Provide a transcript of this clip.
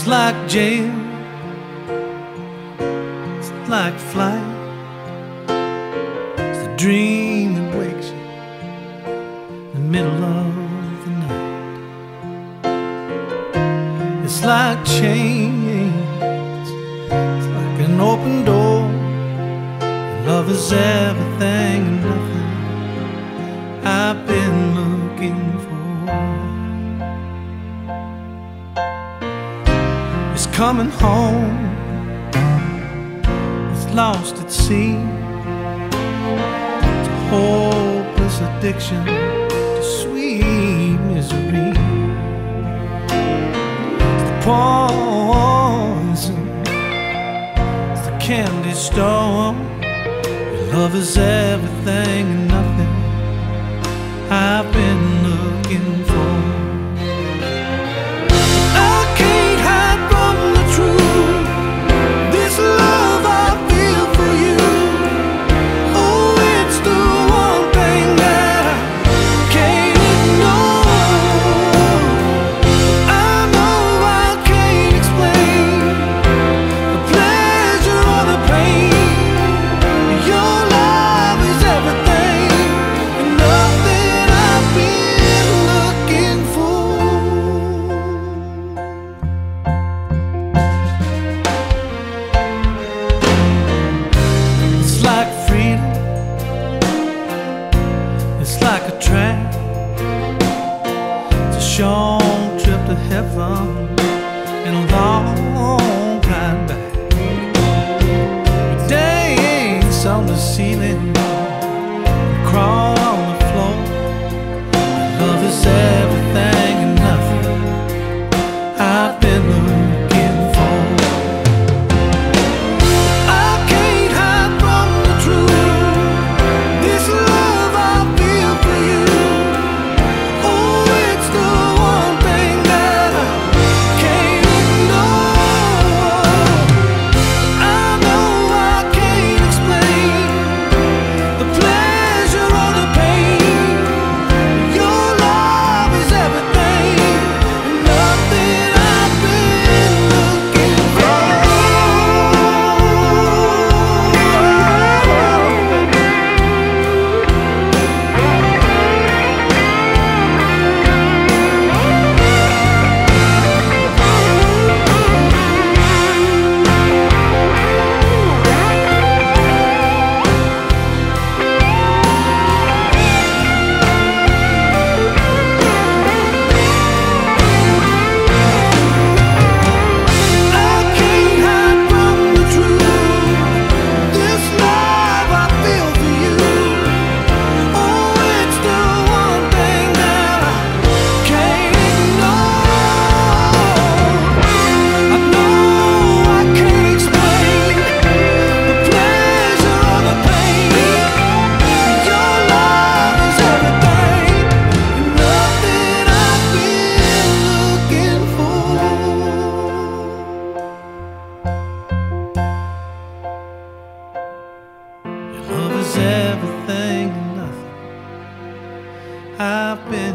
like jail, it's like flight. It's the dream that wakes you in the middle of the night. It's like chains, it's like an open door. Love is everything and nothing I've been looking for. It's coming home, it's lost at sea. It's a hopeless addiction to sweet misery. It's the poison, it's the candy storm. Love is everything and nothing I've been looking for. I can't hide from the truth. This love I feel for you, oh, it's the one thing that I can't ignore. I know I can't explain the pleasure or the pain. Your love is everything and nothing I've been looking for. It's like freedom, it's like a trap. It's a short trip to heaven and a long ride back. Dance on the ceiling, crawl on the floor. Love is everything and nothing I've been looking for. I can't hide from the truth. This love I feel for you, oh, it's the one thing that I can't ignore. I know I can't explain the pleasure or the pain. Your love is everything and nothing I've been looking for. I can't hide from the truth. This love I feel for you, oh, it's the one thing that I can't ignore. I know I can't explain the pleasure or the pain. Your love is everything and nothing I've been looking for. Your love is everything and nothing I've been